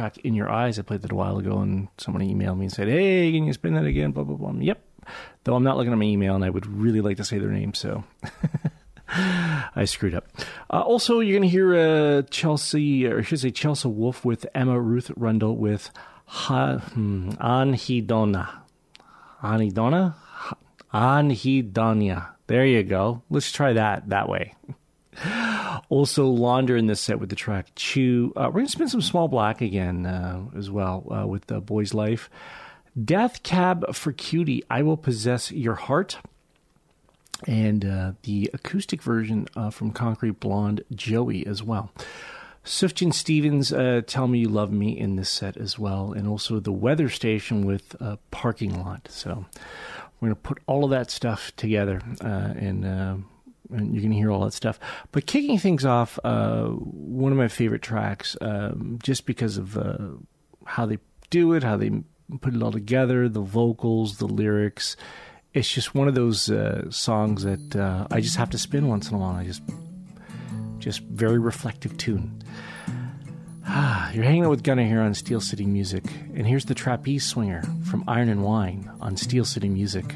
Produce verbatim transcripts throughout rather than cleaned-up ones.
track In Your Eyes. I played that a while ago, and someone emailed me and said, hey, can you spin that again? Blah, blah, blah. Yep. Though I'm not looking at my email, and I would really like to say their name, so I screwed up. Uh, also, you're going to hear uh, Chelsea, or I should say Chelsea Wolfe with Emma Ruth Rundle with ha, hmm, Anhedona. Anhedona? Anhedonia. There you go. Let's try that that way. Also, Launder in this set with the track Chew. Uh, we're going to spin some Small Black again uh, as well uh, with uh, Boy's Life. Death Cab for Cutie, I Will Possess Your Heart. And uh, the acoustic version uh, from Concrete Blonde, Joey, as well. Sufjan Stevens, uh, Tell Me You Love Me in this set as well. And also the Weather Station with uh, Parking Lot. So we're going to put all of that stuff together uh, and... Uh, and you're going to hear all that stuff. But kicking things off, uh, one of my favorite tracks, um, just because of uh, how they do it, how they put it all together, the vocals, the lyrics. It's just one of those uh, songs that uh, I just have to spin once in a while. I just, just very reflective tune. Ah, you're hanging out with Gunnar here on Steel City Music. And here's the Trapeze Swinger from Iron and Wine on Steel City Music.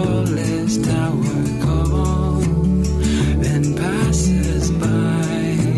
Tower call, then passers by.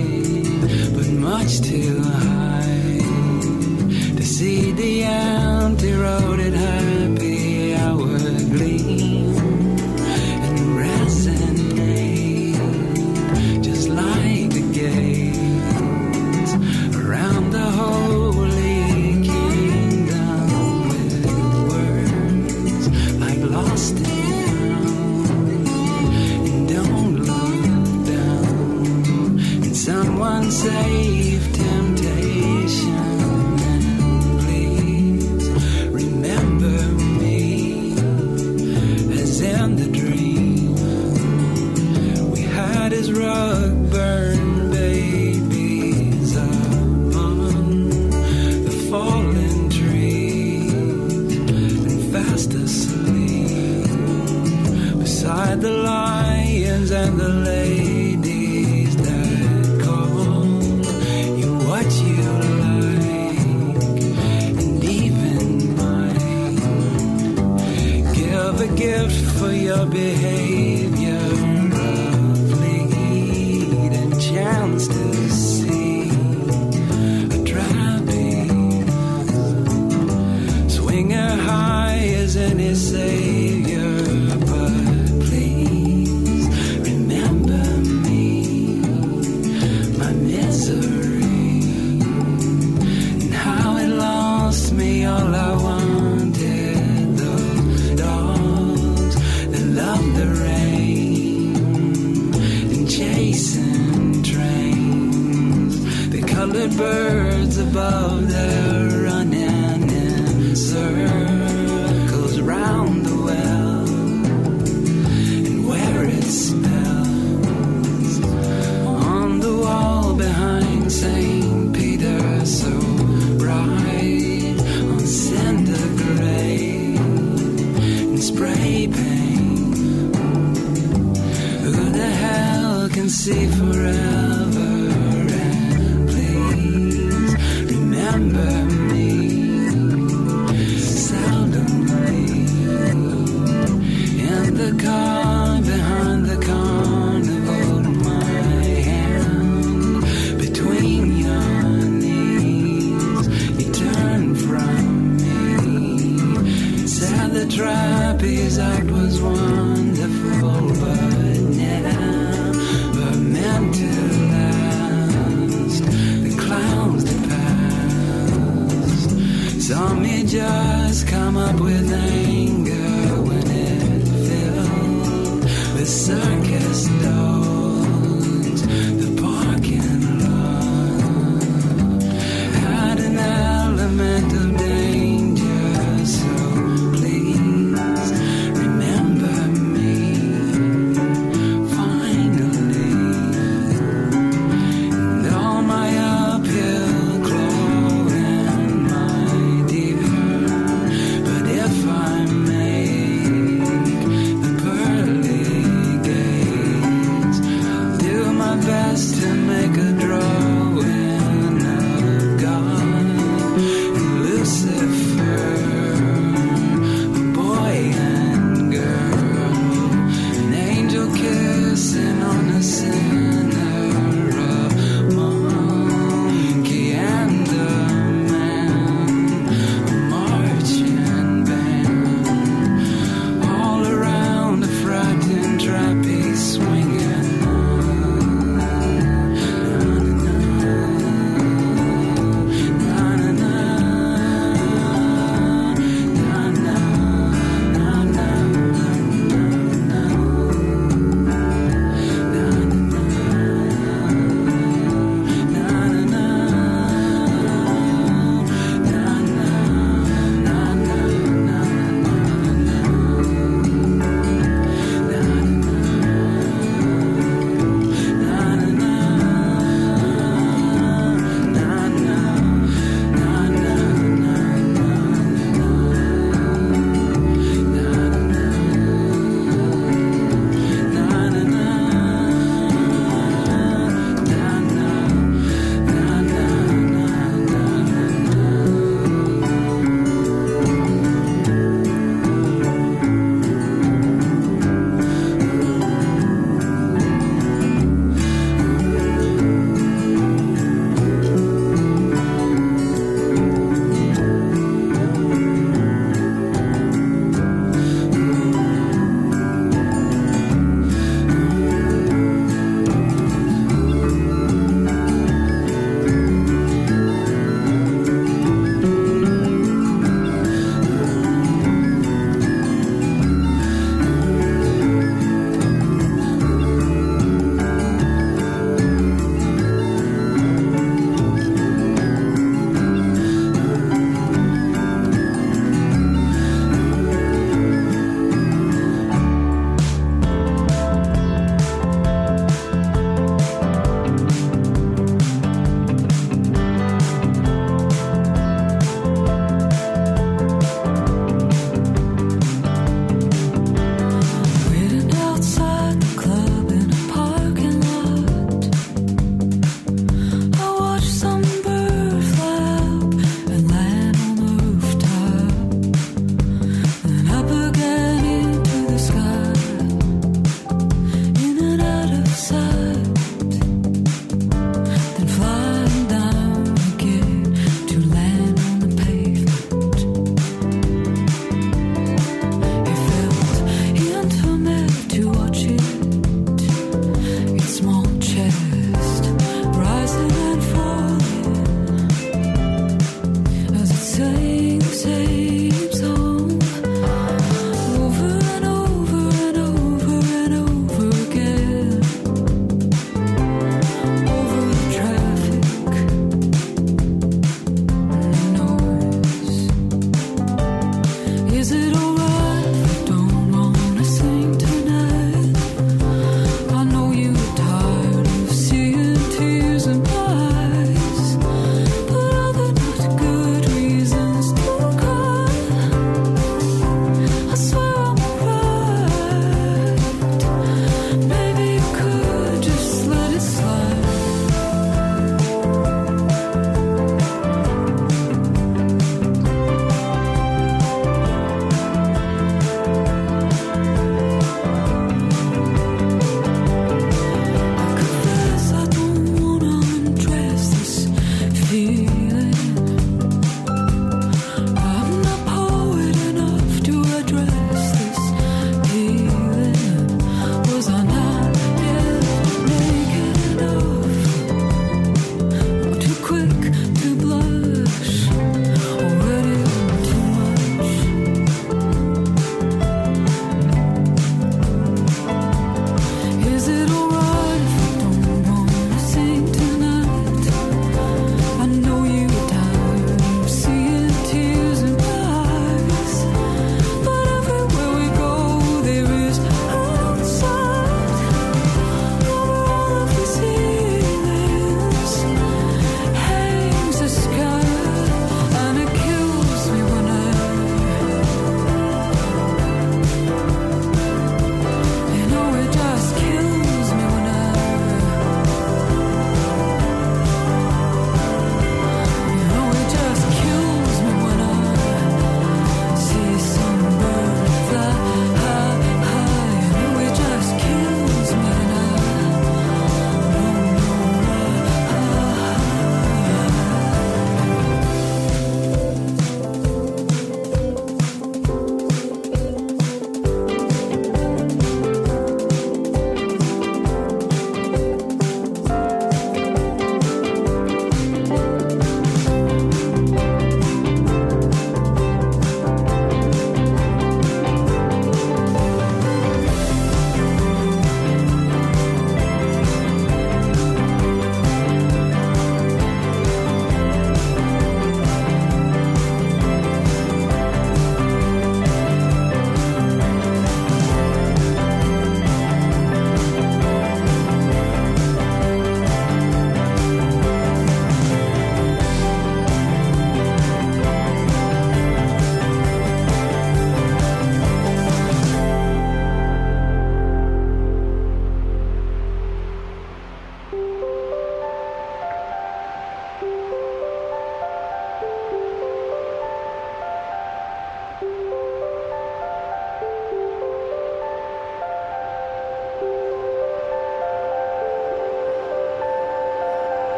save temptation. And please remember me as in the dream. We had his rug burn babies among the fallen trees and fast asleep beside the lions and the ladies that call you what you like and even might give a gift for your behavior, a fleeting chance to see a trapeze swinger high as any savior. But please remember me, my misery, and how it lost me all I wanted. Those dogs that love the rain and chasing trains, the colored birds above there running in circles round the well, and where it spells on the wall behind Saint Peter, so bright on cinder gray and spray paint. Who the hell can see forever? And please remember me seldomly in the car behind the carnival, my hand between your knees. You turn from me and said the trapeze act was wonderful, but never meant to last. The clowns that passed saw me just come up with anger when it filled with circus dogs. The parking lot had an element of danger, so please remember me finally. And all my uphill clawing, my dear, but if I make the pearly gates, I'll do my best to make a drawing of God and Lucifer, a boy and girl, an angel kissing on a sinner, a monkey and a man, a marching band, all around a frightened trapeze swinging. Na, na, na,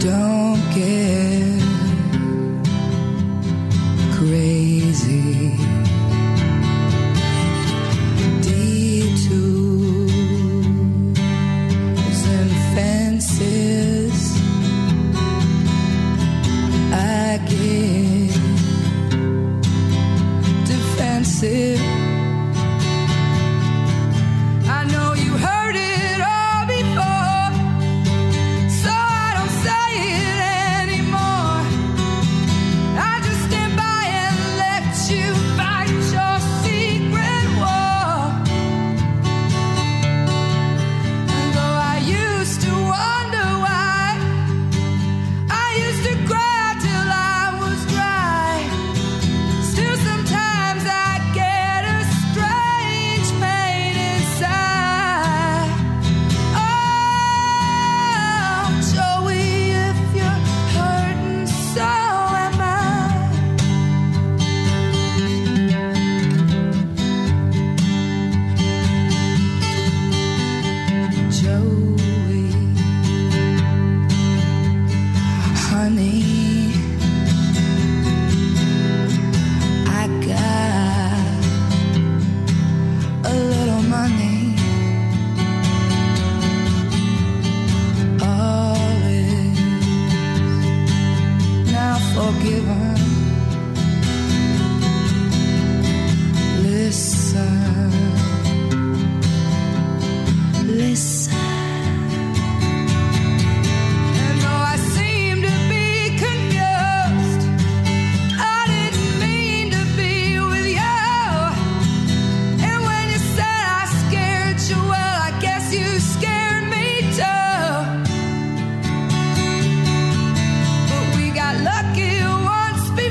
Don't get crazy. Detours and fences, I get defensive. I know you heard it all before, so I don't say it anymore. I just stand by and let you fight your secret war. And though I used to wonder why, I used to cry till I was dry. Still sometimes I get a strange pain inside. Oh, Joey, if you're hurting, so am I. Joey, honey, I got a little money. All is now forgiven. Listen, listen. And though I seem to be confused, I didn't mean to be with you. And when you said I scared you, well, I guess you scared me too. But we got lucky once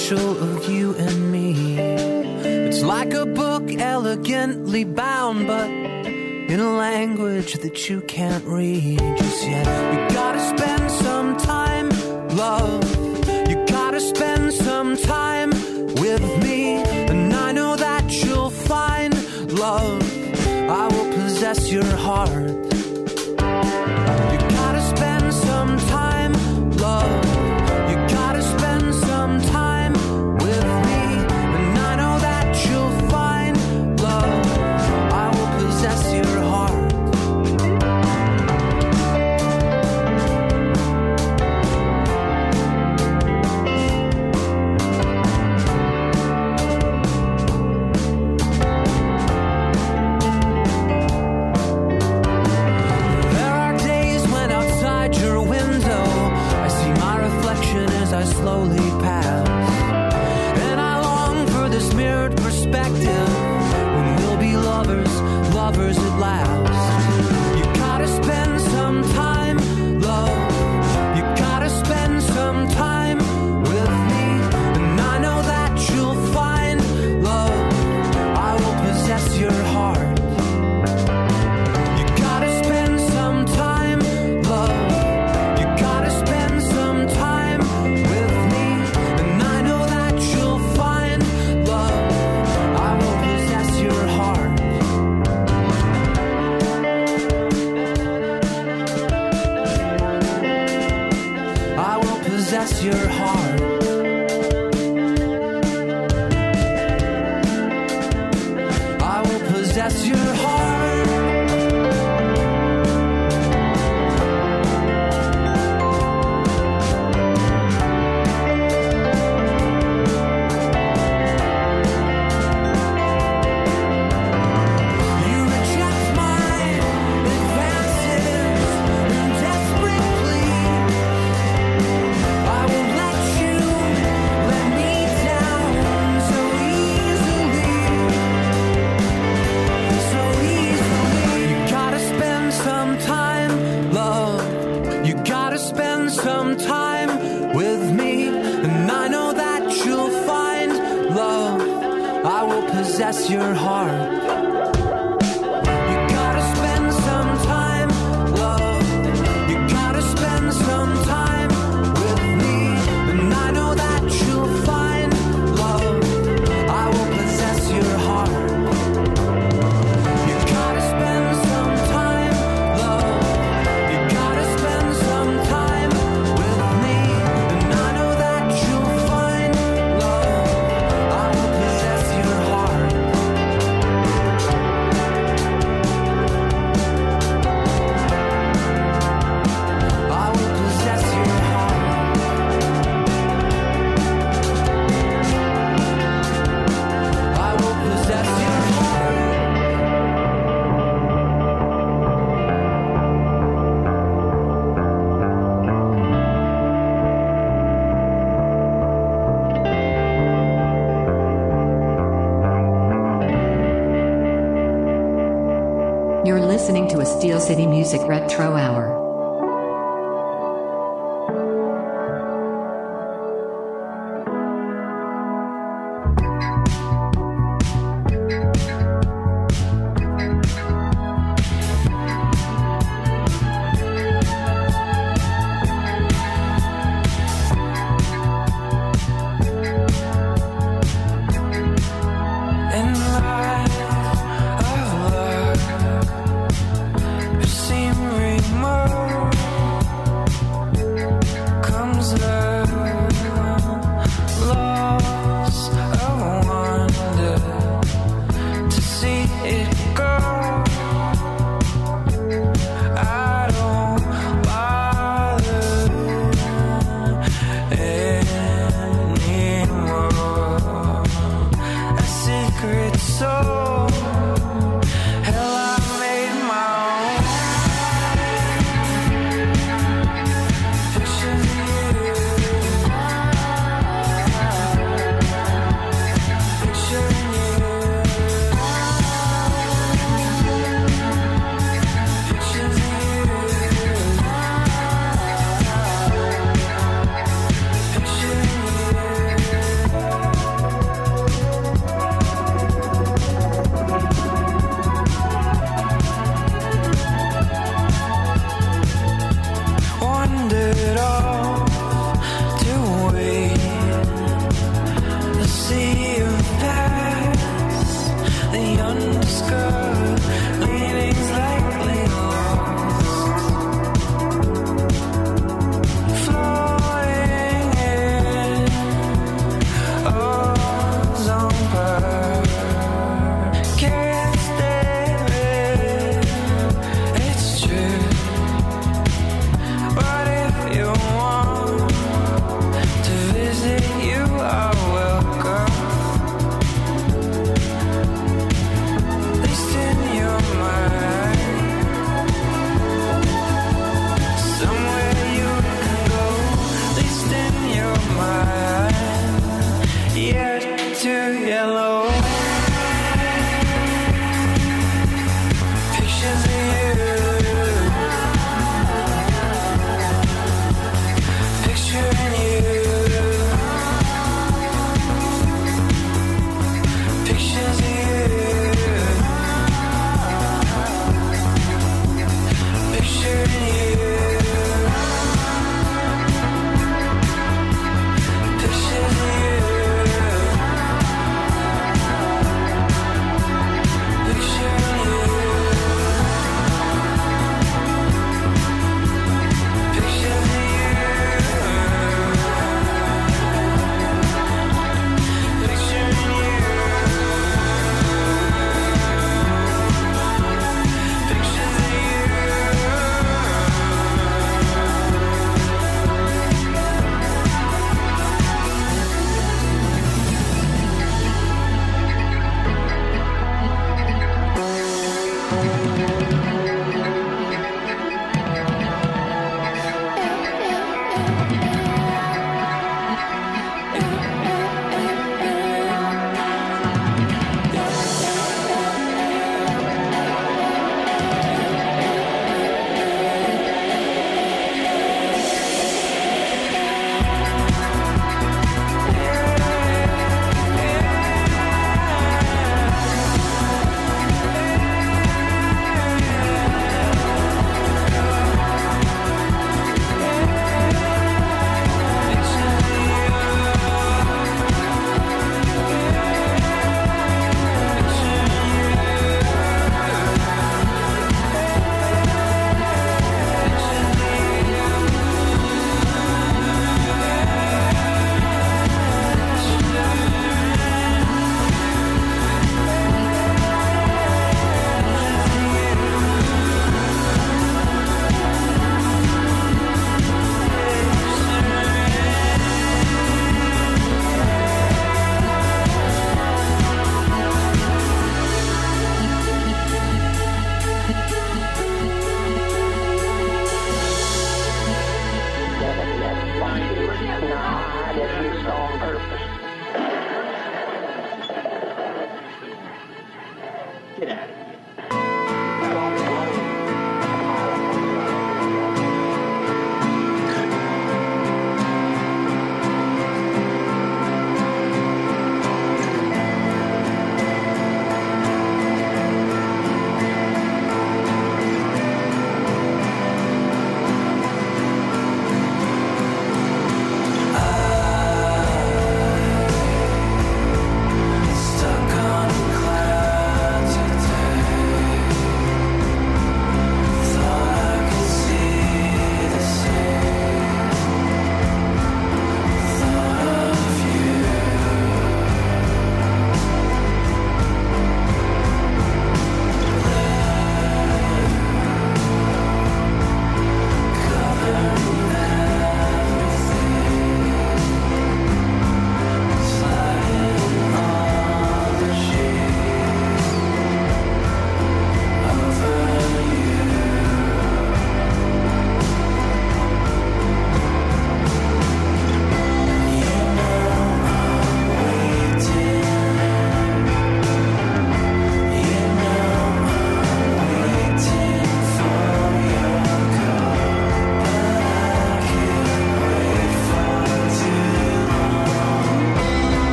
potential of you and me. It's like a book elegantly bound, but in a language that you can't read just yet. We gotta spend some time, love. You gotta spend some time with me, and I know that you'll find love. I will possess your heart. You gotta spend some time, love. You gotta spend some time with me, and I know that you'll find love. I will possess your heart. I slowly pass, and I long for this mirrored perspective when we'll be lovers, lovers at last. You gotta spend some time, love. You gotta spend some time with me, and I know that you'll find love. I will possess your heart. You gotta spend some time, love. You gotta spend some time with me, and I know that you'll find love. I will possess your heart. I will possess your heart. I will possess your heart. Some time with me, and I know that you'll find love. I will possess your heart. You gotta spend some time, love. You gotta spend some time with me, and I know that you'll find love. I will possess your heart. You gotta spend some time, love. You gotta spend some time with me, and I know that you'll find love. I will possess your heart. I will possess your heart. I will possess your heart. You're listening to a Steel City Music Retro Hour. In light of love, you seem remote. I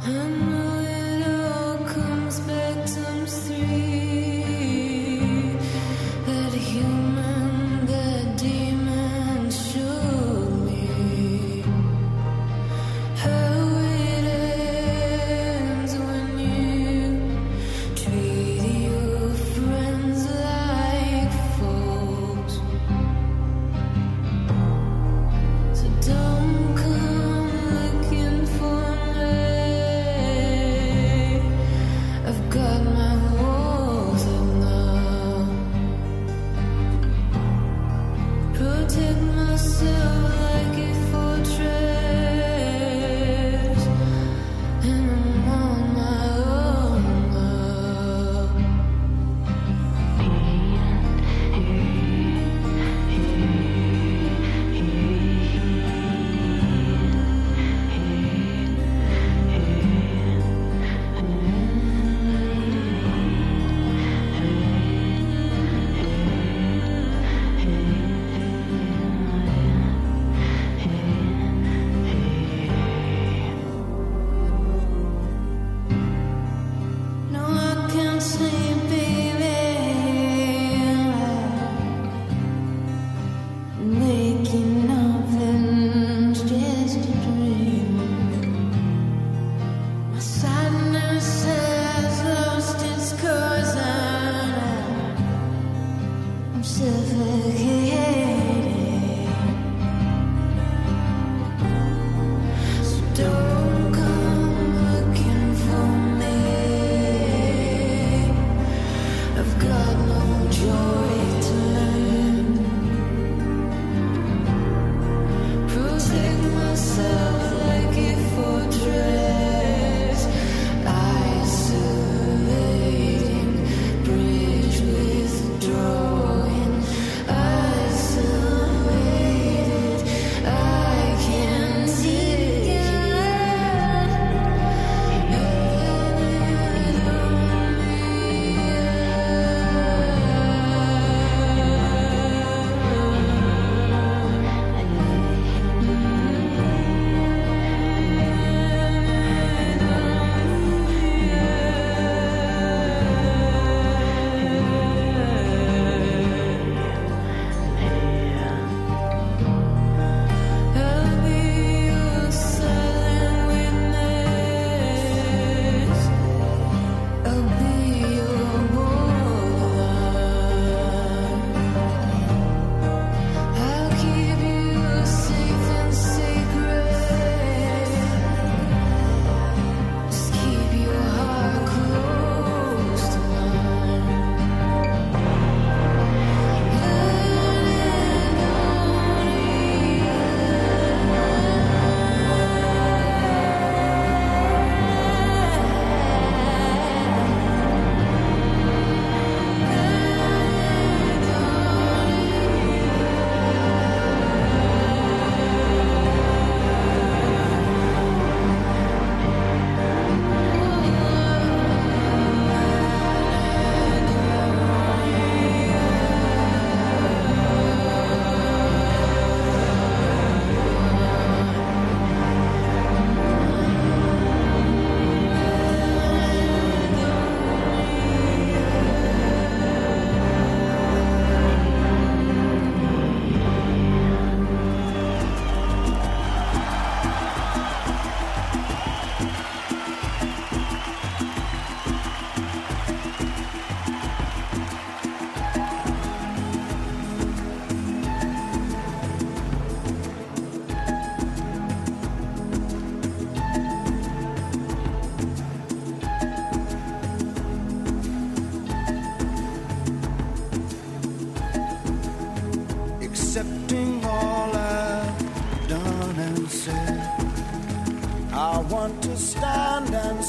stand and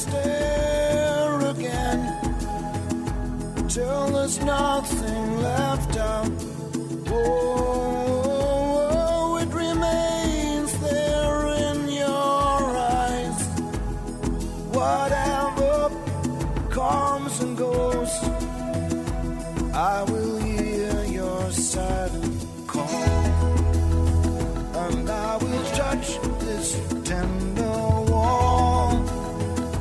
stare again till there's nothing left out. Oh, it remains there in your eyes. Whatever comes and goes, I will hear your silent call, and I will touch this tender wall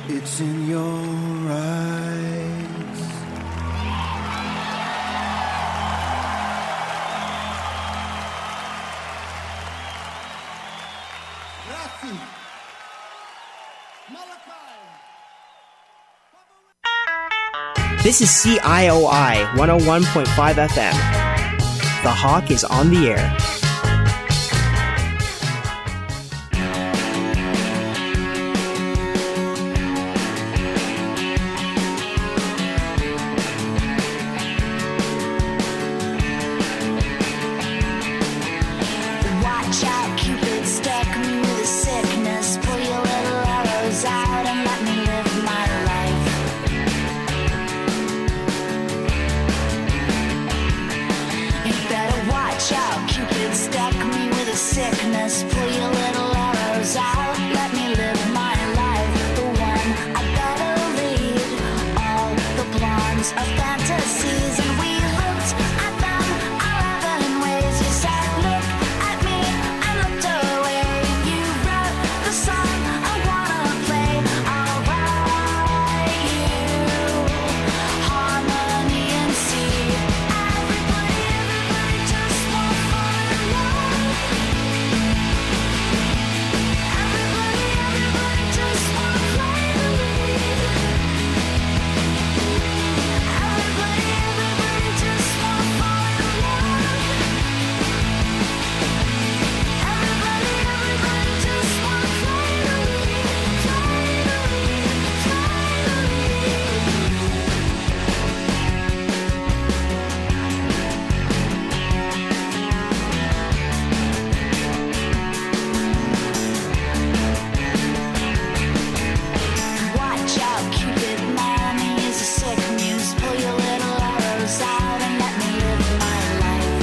It's in your eyes. Grazie. This is C I O I one oh one point five F M. The Hawk is on the air. Watch out, Cupid, stuck me with a sickness. Pull your little arrows out and let me live my life. You better watch out, Cupid, stuck me with a sickness. Pull your little arrows out, let me live my life. The one I gotta lead, all the blondes of fantasies, and we looked at them eleven ways. You said, look at me, I looked away. You wrote the song I wanna play. I'll write you harmony and C. Everybody, everybody just won't fall in love. Everybody, everybody just won't play the lead. Everybody, everybody just won't fall in love. Everybody, everybody just won't play the lead. Play the lead, watch out, Cupid, man, he's a sick muse. Pull your little arrows out and let me live my life.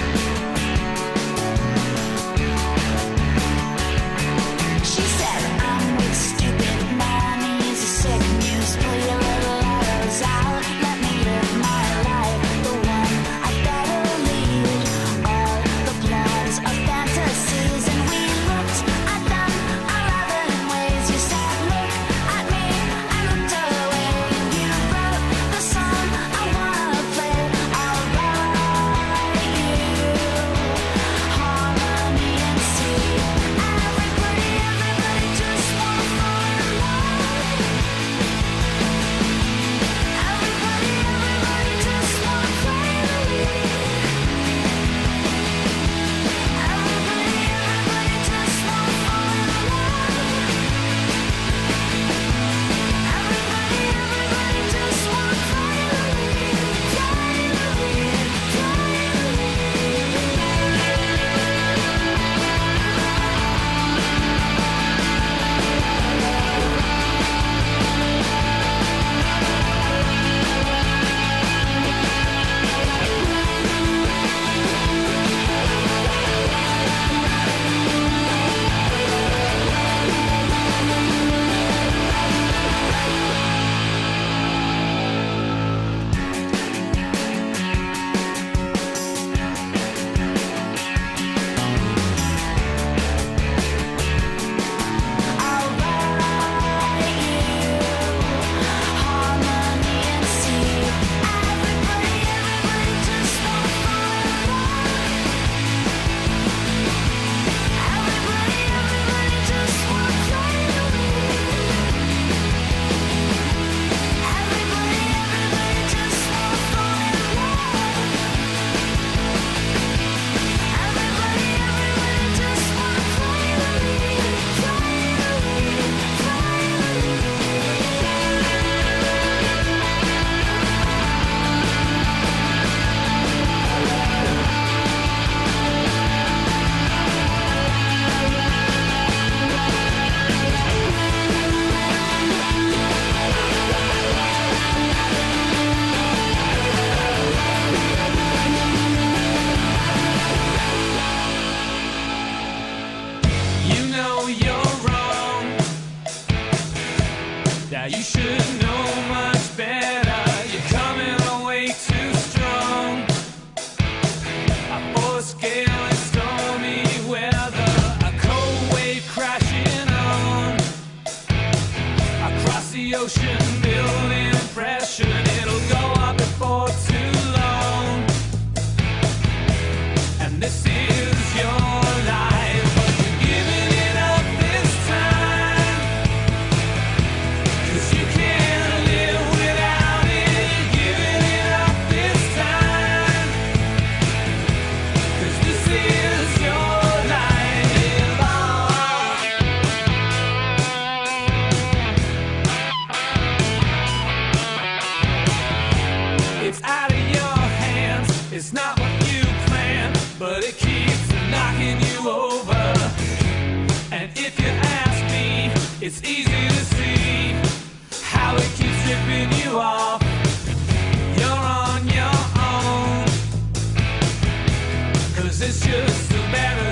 She said, I'm with stupid man, he's a sick muse. Pull your little arrows out, let me live my life. The one I better lead, all the blondes of fantasies, and we looked at them eleven ways. You said, look at me, I looked away. You wrote the song I wanna play. I'll write you harmony and C. Everybody, everybody just won't fall in love. Everybody, everybody just won't play the lead. Everybody, everybody just won't fall in love. Everybody, everybody just won't play the lead. Play the lead, play the I'll write you harmony and C. Everybody, everybody just won't fall in love. Everybody, everybody just won't play the lead. Everybody, everybody just won't fall in love. Everybody, everybody just won't play the lead. Play the lead, play the You know you're wrong. Now you should know much better. You're coming away too strong. A force gale and stormy weather, a cold wave crashing on across the the ocean, building impression. It'll go up before too long. And this is your life, but you're giving it up this time. 'Cause you can't live without it. You're giving it up this time. 'Cause this is your life. It's out of your hands. It's not what you planned, but it keeps knocking you over. And if you ask me, it's easy to see how it keeps stripping you off. You're on your own. 'Cause it's just a better